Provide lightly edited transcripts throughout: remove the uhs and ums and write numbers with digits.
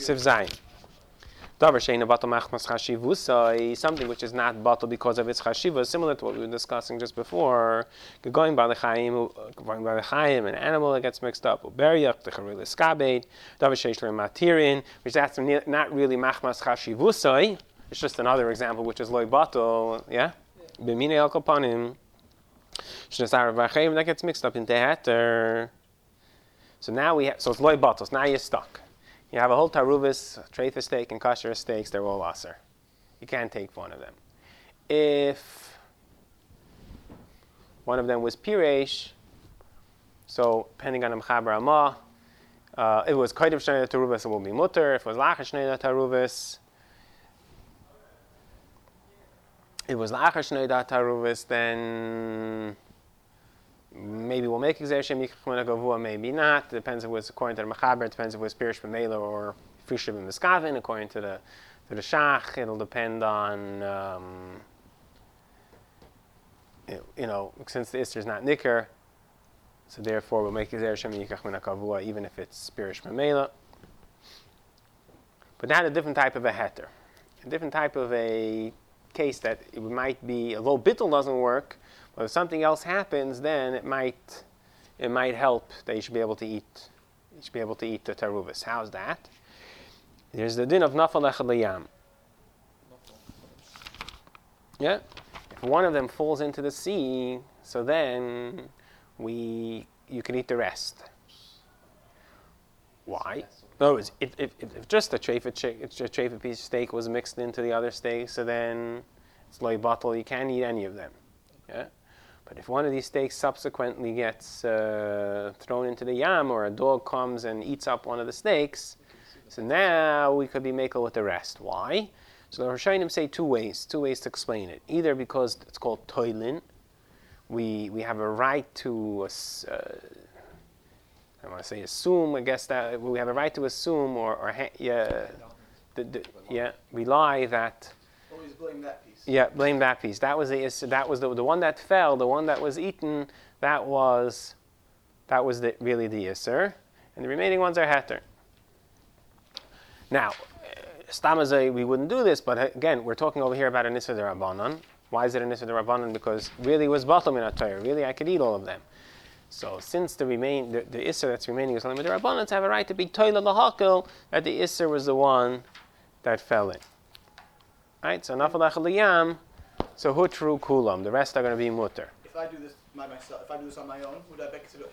Siv Zayin. Davar sheina batal machmas chashivusai, something which is not batal because of its chashiva, similar to what we were discussing just before. Going by the chayim, an animal that gets mixed up. Uberiach, the charilis kabed. Davar sheish matirin, which that's not really machmas chashivusai. It's just another example, which is loy batal. Yeah, b'minei al kapanim. Shnasar v'achayim that gets mixed up into heter. So now so it's loy batal. Now you're stuck. You have a whole taruvis, treifa steak, and kosher steaks. They're all aser. You can't take one of them. If one of them was piresh, so depending on the mechaber amah, it was kodev shnei taruvis, it will be mutter. If it was lachar shnei taruvis, then maybe we'll make Gzeir Shem Yikach Min HaGavua, maybe not. Depends if it was according to the Mechaber, depends if it was Pirish B'Meila or Frish B'Miskavin, according to the Shach. It'll depend on, since the Isser is not Nicker, so therefore we'll make Gzeir Shem Yikach Min HaGavua, even if it's Pirish B'Meila. But now a different type of a heter. A different type of a case that it might be, although bittul doesn't work, but if something else happens, then it might help that you should be able to eat. You should be able to eat the taruvis. How's that? There's the din of nafal echad liyam. Yeah, if one of them falls into the sea, so then you can eat the rest. Why? No, if just a treifa piece of steak was mixed into the other steak, so then it's loy batal. You can't eat any of them. Yeah. But if one of these steaks subsequently gets thrown into the yam, or a dog comes and eats up one of the steaks, so now we could be makel with the rest. Why? So the Rishonim say two ways to explain it. Either because it's called toilin, we have a right to, I want to say assume, I guess that we have a right to assume rely that. Always blame that piece. Yeah, blame that piece. That was the one that fell, the one that was eaten. That was really the Yisr, and the remaining ones are heter. Now, stamazay, we wouldn't do this, but again, we're talking over here about an Isser D'Rabbanan. Why is it an Isser D'Rabbanan? Because really it was batal min HaTorah. Really, I could eat all of them. So since the Isser that's remaining is only D'Rabbanan, to have a right to be toila l'hakel, that the Isser was the one that fell in. Right, so nafal echad liyam, so hutru kulam. The rest are going to be mutter. If I do this by myself, if I do this on my own, would I be considered?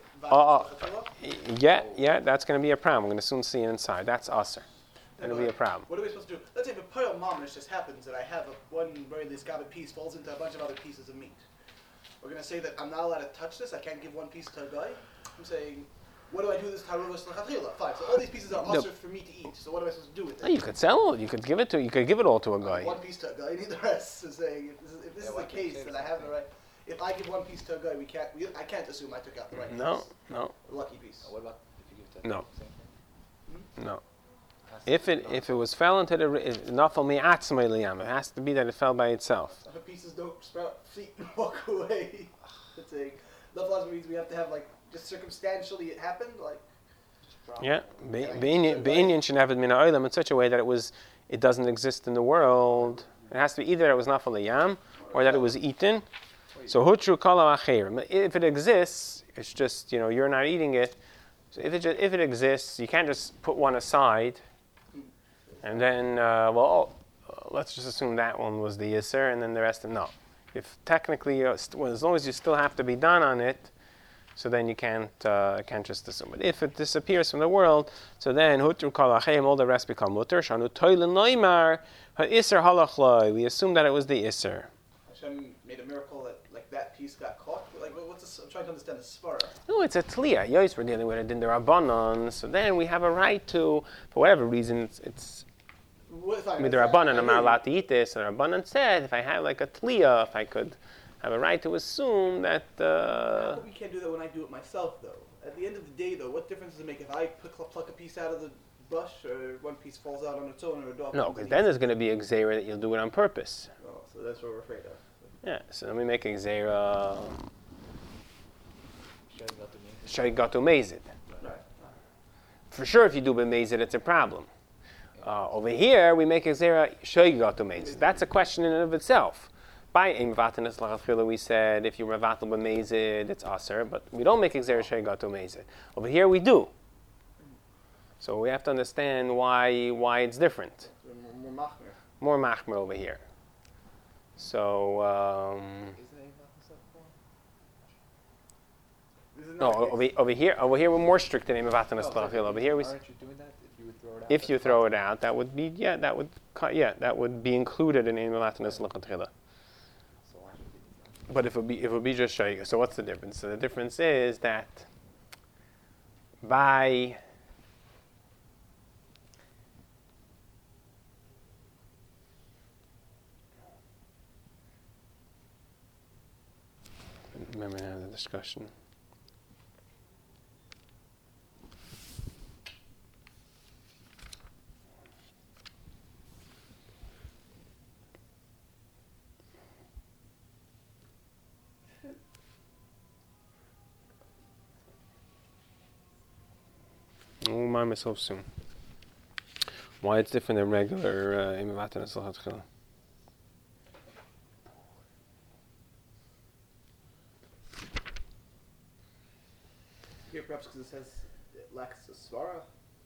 Yeah, that's going to be a problem. We're going to soon see it inside. That's aser. It'll be a problem. What are we supposed to do? Let's say if a poil mamish just happens that I have one very liskabed piece falls into a bunch of other pieces of meat. We're going to say that I'm not allowed to touch this. I can't give one piece to a guy. I'm saying, what do I do with this taruvos l'chatchila? Fine. So all these pieces are usher for me to eat. So what am I supposed to do with it? You could sell it. You could give it all to a guy. One piece to a guy. I need the rest. So saying, if this is the case, that I have the right. If I give one piece to a guy, I can't assume I took out the right piece. No. A lucky piece. What about if you give it to No. If it was fell into the nafal mi'atzmei liyam, it has to be that it fell by itself. Other pieces don't sprout feet and walk away. It's like nafal means we have to have just circumstantially it happened Yeah, be'inyan should have it min ha'olam in such a way that it doesn't exist in the world. It has to be either that it was nafal liyam or that it was eaten. So hutru kala acher. If it exists, it's just you're not eating it. So if it exists, you can't just put one aside. And then, let's just assume that one was the Yisr, and then the rest no. If technically, as long as you still have to be done on it, so then you can't just assume it. If it disappears from the world, so then hutru kol ha'cheim, all the rest become mutter. Shanu toilin loymar ha'isr halachloi. We assume that it was the Yisr. Hashem made a miracle that piece got caught. What's this? I'm trying to understand the svara. No, it's a tliya. Yos, we're dealing with it in the Rabbanon, so then we have a right to, for whatever reason, it's the Rabbanan, I'm not allowed to eat this. And the Rabbanan said, if I have a tliya, if I could have a right to assume that. We can't do that when I do it myself, though. At the end of the day, though, what difference does it make if I pluck a piece out of the bush, or one piece falls out on its own, or a dog? No, because then there's going to be a gzeira that you'll do it on purpose. Oh, so that's what we're afraid of. Yeah, so let me make a gzeira. Shari got to mazid. Right. For sure, if you do b'mazid, it's a problem. Over here, we make Xera Shoigato Mezid. That's a question in and of itself. By Ein Vatanis Lachatchila, we said if you Ravatal B'Mezid, it's Aser, but we don't make Xera Shoigato Mezid. Over here, we do. So we have to understand why it's different. More machmer over here. So no, over here we're more strict than Vatanas Lachil. Over here we. Aren't you doing that if you would throw it out? If you throw it out, that would be that would be included in Vatanas Lachil. But if it would be just Shayga, so what's the difference? So the difference is that by remember now the discussion. I'll remind myself soon. Why it's different than regular Imivatanas Lachatchila. Here, perhaps because it says it lacks a svara.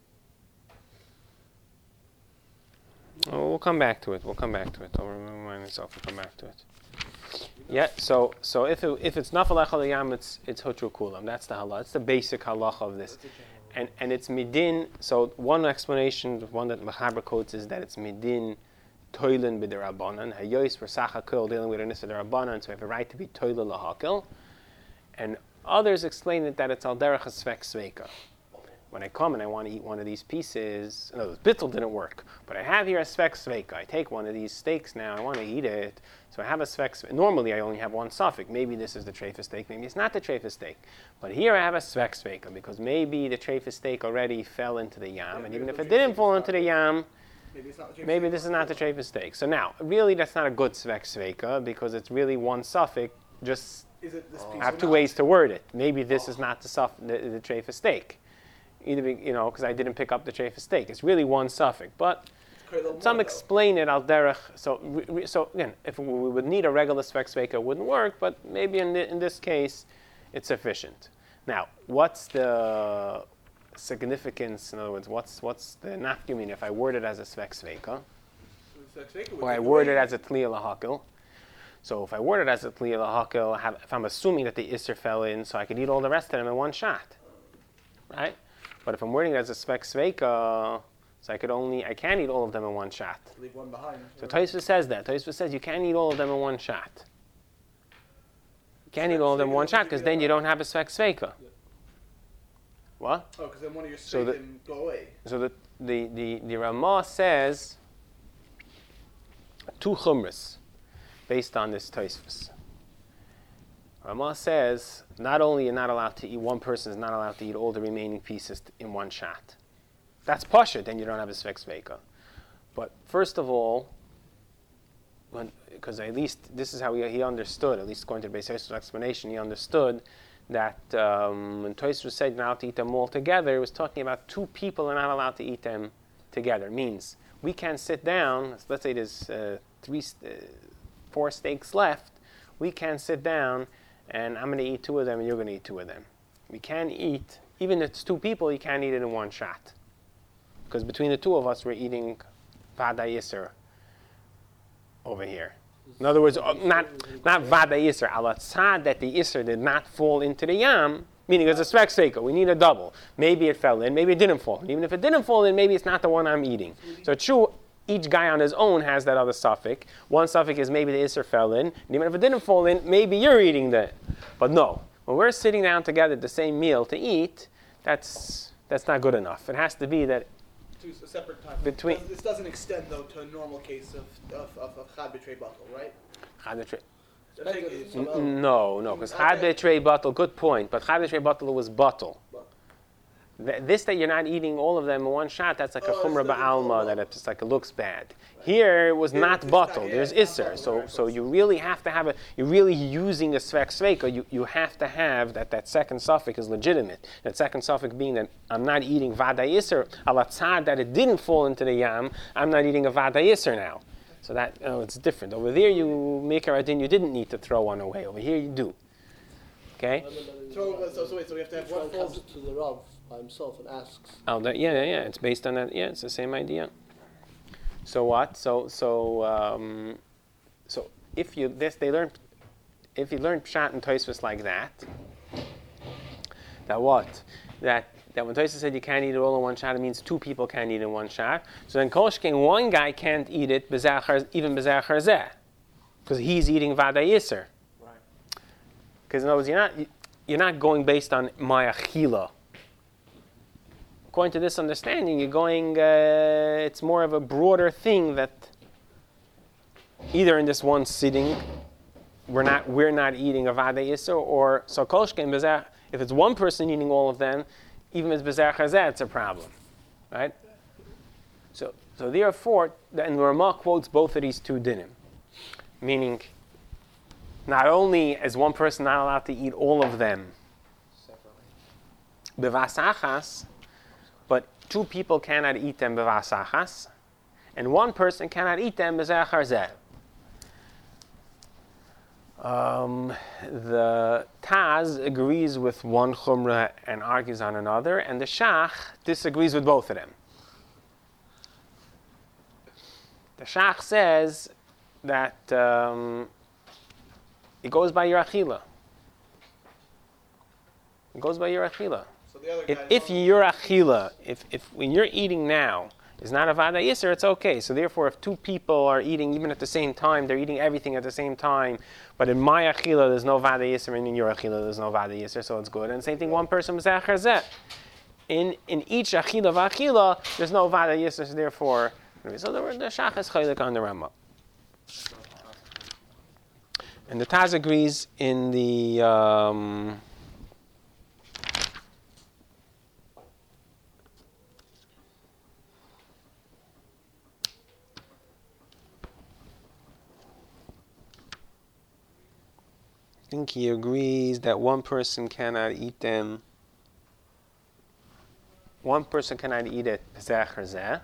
Oh, we'll come back to it. I'll remind myself. We'll come back to it. Yeah. So if it's nafal echal yam, it's hutru kulam. That's the halacha. It's the basic halacha of this. And it's midin. So one explanation, the one that Mechaber quotes, is that it's midin toilin b'derabanan. Hayois v'sacha kol dealing with an issa derabanan. So we have a right to be toilin lahakil. And others explain it that it's al derech svek sveika. When I come and I want to eat one of these pieces, no, the bittul didn't work, but I have here a svek sveika. I take one of these steaks now, I want to eat it, so I have a svek sveika. Normally I only have one suffix. Maybe this is the treifah steak, maybe it's not the treifah steak. But here I have a svek sveika, because maybe the treifah steak already fell into the yam, and even if it didn't fall into the yam, maybe this is not the treifah steak. So now, really that's not a good svek sveika, because it's really one suffix, just I have two ways to word it. Maybe this is not the treifah steak. Either because I didn't pick up the treifah steak. It's really one suffix, but some explain it al derech. So again, if we would need a regular svek sveika, it wouldn't work. But maybe in this case, it's sufficient. Now, what's the significance? In other words, what's the nafkamin if I word it as a svek sveika, or I word it as a tliya lahakil? So if I word it as a tliya lahakil, if I'm assuming that the isser fell in, so I could eat all the rest of them in one shot, right? But if I'm wording it as a svek sveika, so I can't eat all of them in one shot. Leave one behind. So Tosfos says that. Tosfos says you can't eat all of them in one shot. You can't eat all of them in one shot because then you don't have a svek sveika. What? Oh, because then one of your steak can go away. So the Ramah says two chumras based on this Tosfos. Ramah says not only you're not allowed to eat, one person is not allowed to eat all the remaining pieces in one shot. That's pasha, then you don't have a svek sveika. But first of all, because at least this is how he understood, at least according to the Beis Yosef's explanation, he understood that when Tosfos said you're not allowed to eat them all together, it was talking about two people are not allowed to eat them together. It means we can sit down, let's say there's 4 steaks left, we can sit down and I'm going to eat 2 of them and you're going to eat 2 of them. We can't eat, even if it's 2 people, you can't eat it in one shot. Because between the 2 of us, we're eating Vada Yisr over here. In other words, not Vada Yisr, Alatzad that the Yisr did not fall into the Yam, meaning it's a svek sveika. We need a double. Maybe it fell in, maybe it didn't fall in. Even if it didn't fall in, maybe it's not the one I'm eating. So it's true, each guy on his own has that other suffix. One suffix is maybe the Isser fell in, and even if it didn't fall in, maybe you're eating that. But no, when we're sitting down together at the same meal to eat, that's not good enough. It has to be that a separate time. This doesn't extend though to a normal case of chad betray batal, right? Chad betray. No, because chad betray batal. Good point, but chad betray batal was batal. This that you're not eating all of them in one shot, that's like a Oh, chumrah it's ba'alma, like- that it's just like it looks bad. Here it was Here not it's bottle, not- there's yeah, it's isser. not bottle, So right, so right. you really have to have you're really using a svek sveika. You have to have that second suffix is legitimate. That second suffix being that I'm not eating vada isser, ala tzad that it didn't fall into the yam, I'm not eating a vada isser now. So that, it's different. Over there you make a radin, you didn't need to throw one away. Over here you do. Okay? So wait, so we have to have Each one one full. comes to the Rav by himself and asks. Oh, yeah. It's based on that. Yeah, it's the same idea. So what? So if you learn pshat and tosfos like that, that what? That when Tosfos said you can't eat it all in one shot, it means two people can't eat it in one shot. So then kol sheken, one guy can't eat it even b'zeh charzeh, because he's eating vada yisser. Right. Because in other words, you're not going based on my achila. According to this understanding, you're going. It's more of a broader thing that either in this one sitting, we're not eating a vada yisser, or so kol sheken b'zeh. If it's one person eating all of them, even if it's b'zeh chazeh, it's a problem, right? So therefore, and the Ramah quotes both of these two dinim, meaning not only is one person not allowed to eat all of them b'vasachas, but two people cannot eat them b'vasachas, and one person cannot eat them b'zeh chazeh. The Taz agrees with one chumrah and argues on another, and the Shach disagrees with both of them. The Shach says that it goes by your achila. It goes by your achila. So the other If your achila, if when you're eating now, is not a vada yisr, it's okay. So therefore, if two people are eating even at the same time, they're eating everything at the same time, but in my achila there's no vada yisr, and in your achila there's no vada yisr, so it's good. And same thing, one person b'zeh charzeh. In each achila v'achila, there's no vada yisr, so therefore, so the Shach is chaylik on the Ramah. And the Taz agrees in the I think he agrees that one person cannot eat them. One person cannot eat it b'zeh charzeh.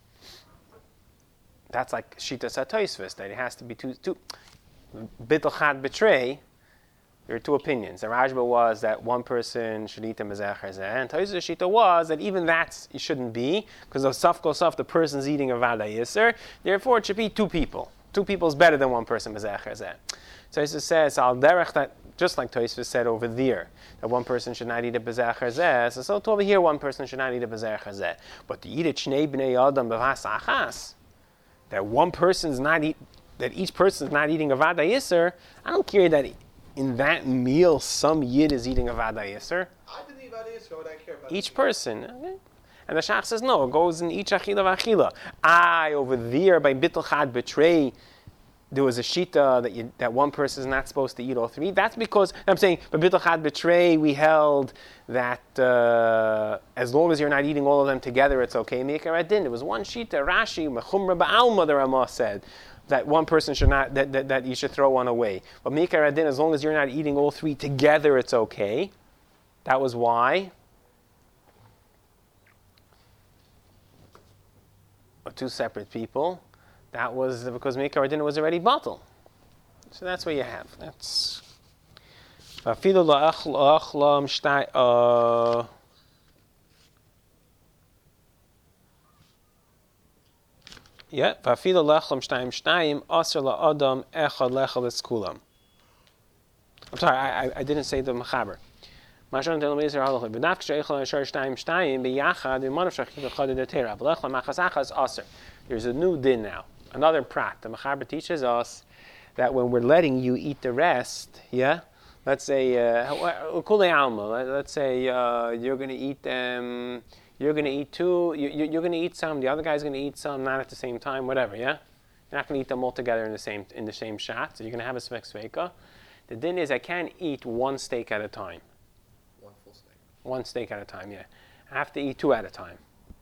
That's like Shitas HaTosfos, that it has to be two. Bittul chad betray. There are two opinions. The Rajba was that one person should eat them b'zeh charzeh, and Tosfos Shita was that even that it shouldn't be, because of saf kol saf, the person's eating a vada yisr. Therefore, it should be two people. Two people is better than one person b'zeh charzeh. Tosfos says al derech that, just like Tosfos said over there, that one person should not eat a b'zeh charzeh. So over here, one person should not eat a b'zeh charzeh. But to eat it shnei b'nei adam b'vas achas, that one person's not that each person's not eating a vada yisr, I don't care that in that meal some yid is eating a vada yisr. I didn't eat vada yisr, what do I care about? Each person. Okay? And the Shach says no, it goes in each achila v'achila. Over there by bittul chad betray, there was a shita that one person is not supposed to eat all three. That's because, I'm saying, by bittul chad betray, we held that as long as you're not eating all of them together, it's okay. Meikar adin. There was one shita, Rashi, mechumra ba'alma, the Ramah said, that one person should not, that you should throw one away. But meikar adin, as long as you're not eating all three together, it's okay. That was why. Or two separate people. That was because meikar adin was already bottled. So that's what you have. That's. Yeah, vafilu lechlam shtayim shtayim aser la'adam echad lechal eskulam. I'm sorry, I didn't say the mechaber. Mashon telom ezer halacha b'dafk sheichel asher shtayim shtayim b'yachad v'manav shachid echad edetera v'lechlam achas aser. There's a new din now, another prat. The mechaber teaches us that when we're letting you eat the rest, yeah. Let's say kulei alma. Let's say you're going to eat them. You're going to eat two. You're going to eat some. The other guy's going to eat some, not at the same time. Whatever. Yeah, you're not going to eat them all together in the same shot. So you're going to have a svek sveika. The din is I can't eat one steak at a time. One full steak. One steak at a time. Yeah, have to eat 2 at a time.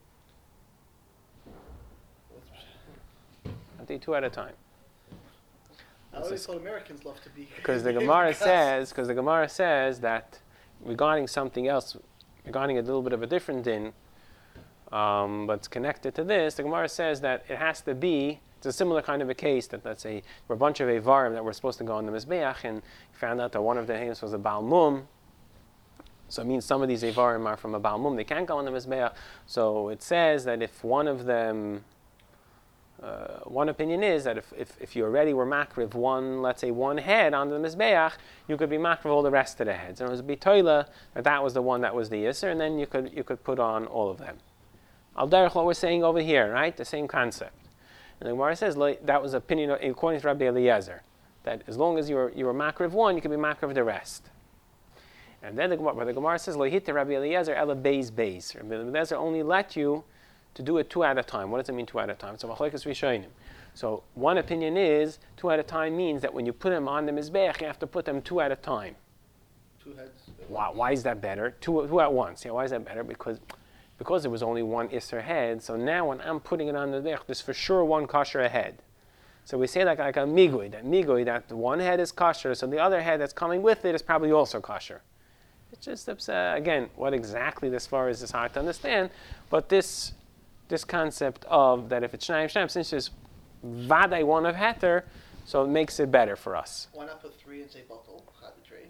Have to eat 2 at a time. I always thought Americans love to be. Because the Gemara says that regarding something else, regarding a little bit of a different din, but it's connected to this, the Gemara says that it has to be, it's a similar kind of a case that, let's say, there were a bunch of Eivarim that were supposed to go on the Mizbeach, and you found out that one of the names was a Baal Mum. So it means some of these Eivarim are from a Baal Mum, they can't go on the Mizbeach. So it says that if one of them, one opinion is that if you already were makriv one, let's say one head on the Mizbeach, you could be makriv all the rest of the heads. And it was bitoila that was the one that was the Yisr, and then you could put on all of them. Al derech what we're saying over here, right? The same concept. And the Gemara says that was opinion according to Rabbi Eliezer, that as long as you were makriv one, you could be makriv the rest. And then the Gemara says, "Lo hit Rabbi Eliezer ela beis beis." Rabbi Eliezer only let you to do it 2 at a time. What does it mean 2 at a time? So machlokes rishonim. So one opinion is 2 at a time means that when you put them on the mizbeach, you have to put them 2 at a time. 2 heads. Why is that better? Two at once. Yeah, why is that better? Because there was only one Isser head. So now when I'm putting it on the mizbeach, there's for sure one kosher ahead. So we say like a migui, that one head is kosher, so the other head that's coming with it is probably also kosher. It's just, again, what exactly this far is hard to understand, but this concept of that if it's shnayim, since there's vaday one of heter, so it makes it better for us. Why not put 3 and say batal, chaditray?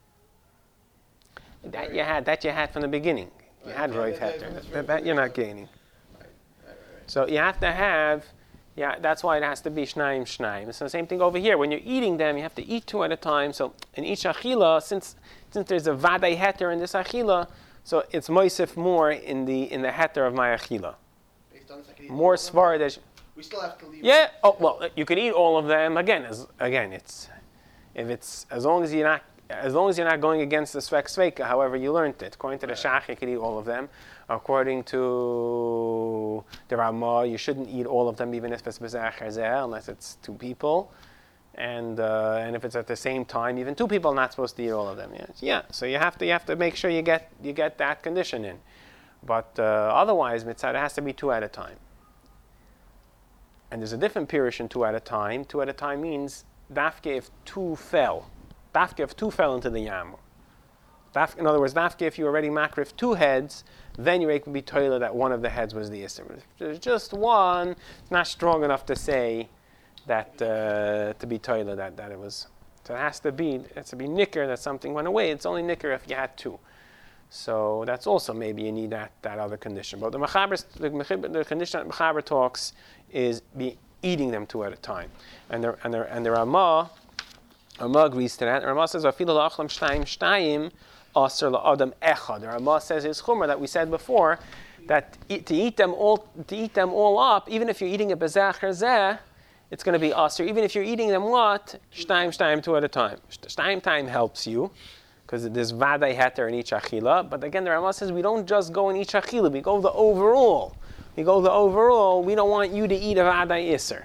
That you had from the beginning. You had roiv heter. That you're not gaining. Right. So you have to have, that's why it has to be shnayim. It's the same thing over here. When you're eating them, you have to eat 2 at a time. So in each achila, since there's a vaday heter in this achila, so it's moisef more in the heter of my achila. More svar. We still have to leave. Yeah. Oh well, you could eat all of them. Again, it's as long as you're not going against the svek sveika. However, you learned it. According to the Shach, you could eat all of them. According to the Ramah, you shouldn't eat all of them, even if it's bezach hazeh, unless it's 2 people. And if it's at the same time, even 2 people are not supposed to eat all of them. Yeah. So you have to make sure you get that condition in. But otherwise, mitzvah, it has to be 2 at a time. And there's a different pirush in 2 at a time. 2 at a time means dafke if 2 fell. Dafke if 2 fell into the yam. In other words, dafke if you already makrif 2 heads, then you're able to be toilet that one of the heads was the Yisr. If there's just one, it's not strong enough to say that to be toilet that it was. So it has to be nicker that something went away. It's only nicker if you had 2. So that's also maybe you need that other condition. But the condition that Mechaber talks is be eating them 2 at a time. And the Ramah agrees to that. The Ramah says, "Afilu la'achlam shtayim shtayim aser la'adam echad." The Ramah says his chumrah that we said before, that to eat them all up, even if you're eating a bezach hazeh, it's going to be aser. Even if you're eating them what? Shtayim 2 at a time. Shtayim time helps you, because there's vaday heter in each achila. But again, the Ramah says we don't just go in each achila, we go the overall. We don't want you to eat a vaday iser.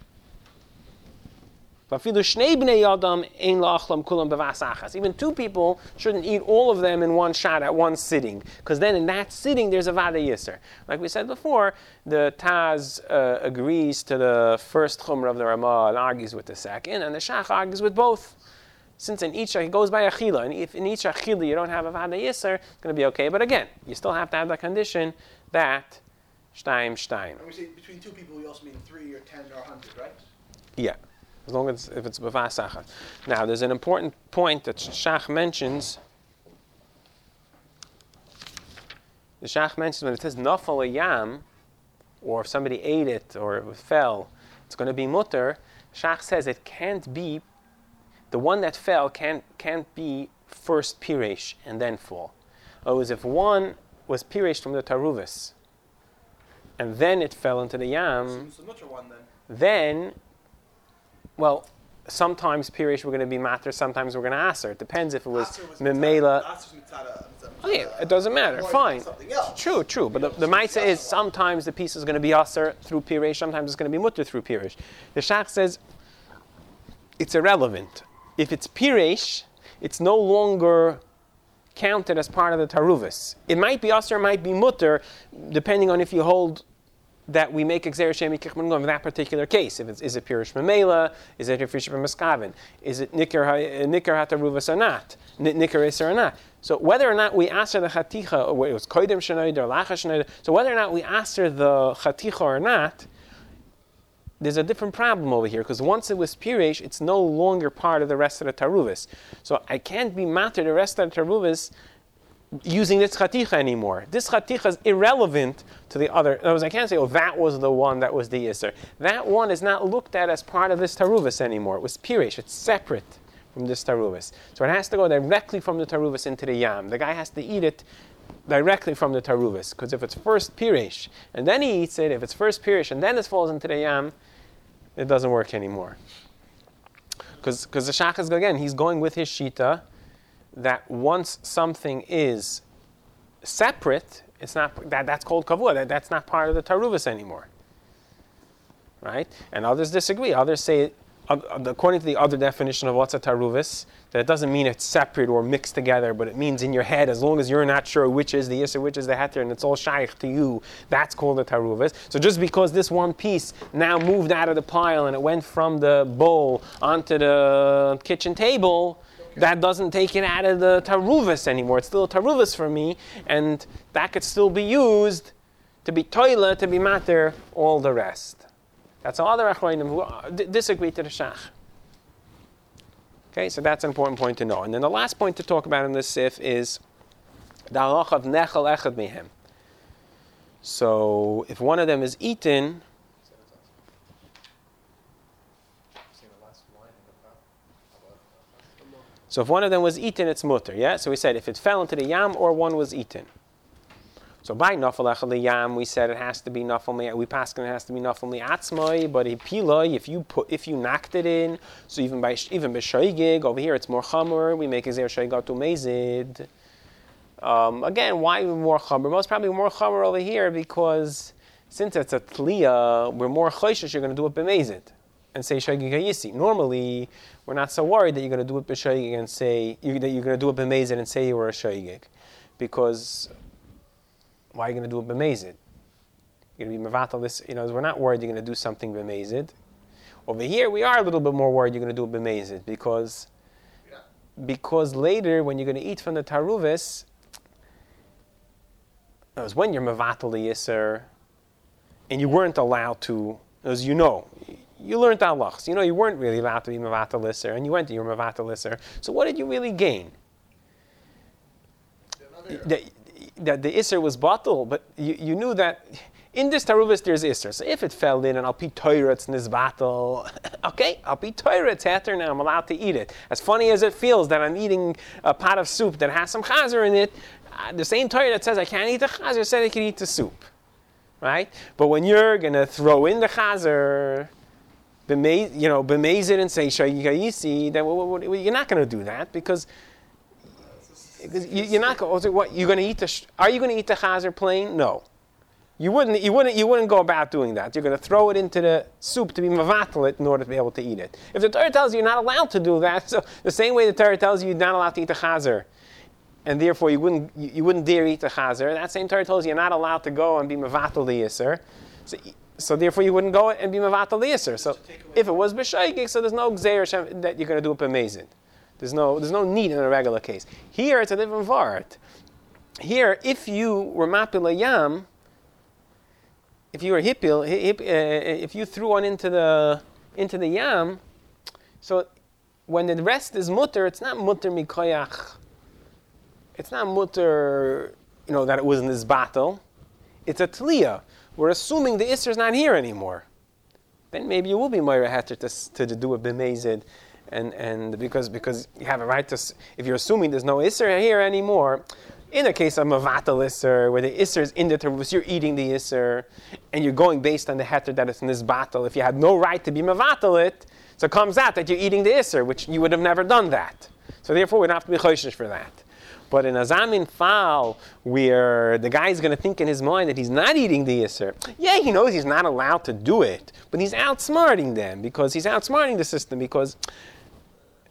Even 2 people shouldn't eat all of them in one shot at one sitting, because then in that sitting there's a vaday iser. Like we said before, the Taz agrees to the first chumrah of the Ramah and argues with the second, and the Shach argues with both. Since in each it goes by achila, and if in each achila you don't have a vaday iser, it's going to be okay. But again, you still have to have the condition that shtayim. And we say between 2 people, we also mean 3 or 10 or 100, right? Yeah, as long as if it's b'vas achas. Now, there's an important point that Shach mentions. The Shach mentions when it says nafal yam, or if somebody ate it or it fell, it's going to be mutter. Shach says it can't be. The one that fell can't be first piresh and then fall. Otherwise, if one was piresh from the taruvis, and then it fell into the yam, then, well, sometimes piresh we're going to be matter, sometimes we're going to aser. It depends if it was memela. Okay, it doesn't matter. Fine. True. But the ma'aseh is sometimes the piece is going to be aser through piresh, sometimes it's going to be mutter through piresh. The Shach says it's irrelevant. If it's piresh, it's no longer counted as part of the taruvis. It might be usher, it might be mutter, depending on if you hold that we make Xer Shem Yikichman in that particular case. If it's, is it Pirish Mamela? Is it Pirish Maskavin? Is it Nikar Hataruvas or not? Nikar Isser or not? So whether or not we answer the Chaticha, or it was Koidim Shenoid or Lacha Shenoid, so whether or not we answer the Chaticha or not, there's a different problem over here, because once it was Pirish, it's no longer part of the rest of the Taruvis. So I can't be matter the rest of the Taruvis using this chaticha anymore. This chaticha is irrelevant to the other. In other words, I can't say, oh, that was the one that was the Isser. That one is not looked at as part of this taruvis anymore. It was pirish. It's separate from this taruvis. So it has to go directly from the taruvis into the yam. The guy has to eat it directly from the taruvis, because if it's first pirish and then he eats it, if it's first pirish and then it falls into the yam, it doesn't work anymore. Because the shachas, again, he's going with his shita, that once something is separate, it's not that's called kavua. That's not part of the taruvis anymore, right? And others disagree. Others say, according to the other definition of what's a taruvis, that it doesn't mean it's separate or mixed together, but it means in your head, as long as you're not sure which is the yisr, which is the heter, and it's all shaykh to you, that's called a taruvis. So just because this one piece now moved out of the pile and it went from the bowl onto the kitchen table, that doesn't take it out of the taruvis anymore. It's still a taruvis for me, and that could still be used to be toilet, to be matter, all the rest. That's how other achronim who disagree to the shach. Okay, so that's an important point to know. And then the last point to talk about in this sif is the halach of nechel echad mehem. So if one of them is eaten, so if one of them was eaten, it's mutter, yeah? So we said if it fell into the yam or one was eaten. So by nafal echad yam, we said it has to be nafal, we passed it has to be nafal mi'atzmai, but piloi, if you knocked it in, so even b'shoigig, over here it's more chamor, we make a zer shoigag to mezid. Again, why more chamor? Most probably more chamor over here because since it's a tliya, we're more choishes you're going to do it b'mezid and say shoigig hayisi. Normally, we're not so worried that you're going to do it b'shoigig and say that you're going to do it b'mezid and say you were a shoigig, because why are you going to do it b'mezid? You're going to be mevatel this. We're not worried you're going to do something b'mezid. Over here, we are a little bit more worried you're going to do it b'mezid because later when you're going to eat from the taruvis, it was when you're mevatel the yisr, and you weren't allowed to, as you learned halachs. You weren't really allowed to be mevatel yisr, and you went to your mevatel yisr. So what did you really gain? That the Isser was batal, but you knew that in this taruvis there's Isser. So if it fell in and I'll be Torah, it's nizbatal, okay, I'll be Torah, it's heter, now I'm allowed to eat it. As funny as it feels that I'm eating a pot of soup that has some chazer in it, the same Torah that says I can't eat the chazer said I can eat the soup, right? But when you're going to throw in the chazer, b'meiz it and say shayigayisi, then you're not going to do that because you're not going. What you're going to eat? Are you going to eat the chazer plain? No, you wouldn't. You wouldn't go about doing that. You're going to throw it into the soup to be mavatal it in order to be able to eat it. If the Torah tells you you're not allowed to do that, so the same way the Torah tells you you're not allowed to eat the chazer, and therefore you wouldn't dare eat the chazer. That same Torah tells you you're not allowed to go and be mavatal the yisr. So therefore you wouldn't go and be mavatal the yisr. So if it was b'shaygig, so there's no gzeir that you're going to do it b'mezid. There's no need in a regular case. Here it's a different vart. Here, if you were mapil yam, if you were hipil, if you threw one into the yam, so when the rest is mutter, it's not mutter mikoyach. It's not mutter, that it was in this battle. It's a tliya. We're assuming the isser is not here anymore. Then maybe you will be moira heter to do a b'mezid. And because you have a right to, if you're assuming there's no Isser here anymore, in a case of Mavatal Isser, where the Isser is in the Terus, you're eating the Isser, and you're going based on the heter that it's in this battle. If you had no right to be Mavatal it, so it comes out that you're eating the Isser, which you would have never done that. So therefore, we don't have to be Choshesh for that. But in a Zamin Fal, where the guy's going to think in his mind that he's not eating the Isser, yeah, he knows he's not allowed to do it, but he's outsmarting them, because he's outsmarting the system, because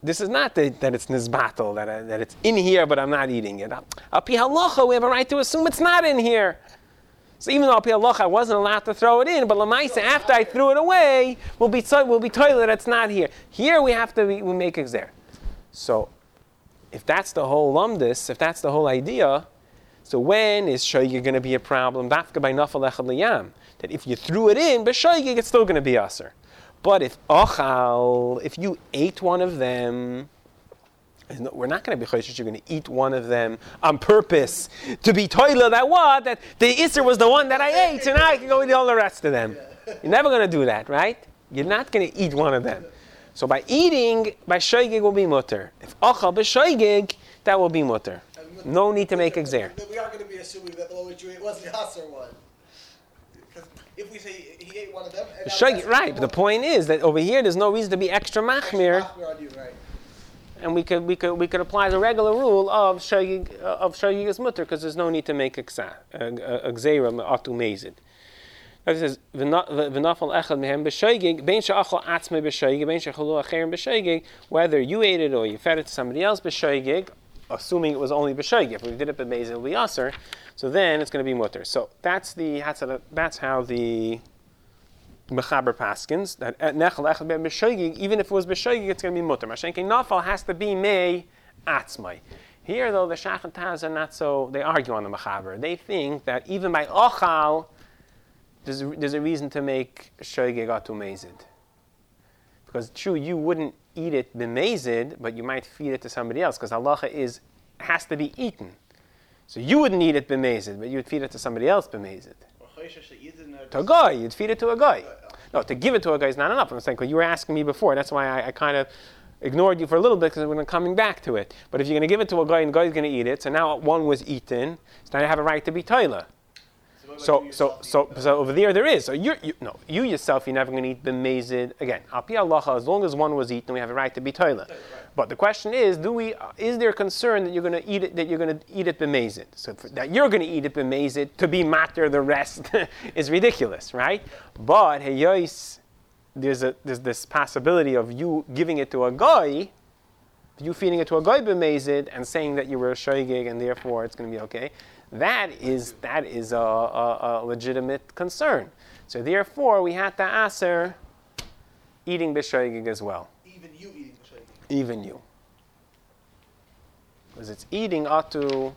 this is not that it's nizbatel, that it's in here, but I'm not eating it. Al pi halacha, we have a right to assume it's not in here. So even though al pi halacha, I wasn't allowed to throw it in, but lamaisa, after I threw it away, we'll be toilet. It's not here. Here we have to we make exer. So if that's the whole lumdis, if that's the whole idea, so when is shoygig going to be a problem? Dafka by nafal echad liyam. That if you threw it in, b'shoygig, it's still going to be aser. But if ochal, if you ate one of them, we're not going to be choishes. You're going to eat one of them on purpose to be toilet. That the iser was the one that I ate, so now I can go eat all the rest of them. You're never going to do that, right? You're not going to eat one of them. So by eating, by shoygig will be mutter. If ochal b'shoygig, that will be mutter. No need to make exer. We are going to be assuming that the one which you ate was the aser one. Because if we say he ate one of them, and right. But the point is that over here there's no reason to be extra machmir, on you, right? and we could apply the regular rule of shoygig is mutter because there's no need to make exera atu mezid. It says v'nafal echad mehem b'shoygig bein she'achal atzmei b'shoygig bein she'chalu acherim b'shoygig, whether you ate it or you fed it to somebody else b'shoygig, assuming it was only b'shoygig. If we did it b'mezid, it'll be aser. So then it's going to be mutter. So that's how the mechaber paskins that nechal echad mehem b'shoygig, even if it was b'shoygig, it's going to be mutter. Mashenke nafal has to be mei atzmei. Here though the Shach and Taz are not so. They argue on the mechaber. They think that even by ochal, there's a reason to make shoygig atu mezid. Because true, you wouldn't eat it b'mezid, but you might feed it to somebody else, because halacha has to be eaten. So you wouldn't eat it b'mezid, but you would feed it to somebody else b'mezid. To a guy, you'd feed it to a guy. No, to give it to a guy is not enough. I'm saying, because you were asking me before, that's why I kind of ignored you for a little bit, because we're coming back to it. But if you're going to give it to a guy and the guy's going to eat it, so now one was eaten, so now you have a right to be toilet. So over there is. So you yourself, you're never going to eat b'mezid. Again, al pi halacha, as long as one was eaten, we have a right to be toilet. But the question is, is there concern that you're going to eat it, b'mezid? So that you're going to eat it b'mezid, to be matter the rest is ridiculous, right? But heyois, there's this possibility of you giving it to a guy, you feeding it to a guy b'mezid, and saying that you were a shoygig, and therefore it's going to be okay. That is a legitimate concern. So therefore, we had to aser eating b'shoygig as well. Even you eating b'shoygig. Even you. Because it's eating atu.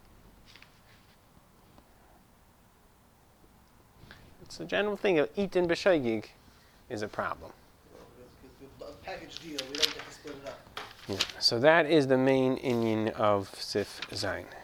It's a general thing of eating b'shoygig is a problem. Because the package deal, we don't get to split it up. Yeah. So that is the main inyan of Sif Zayin.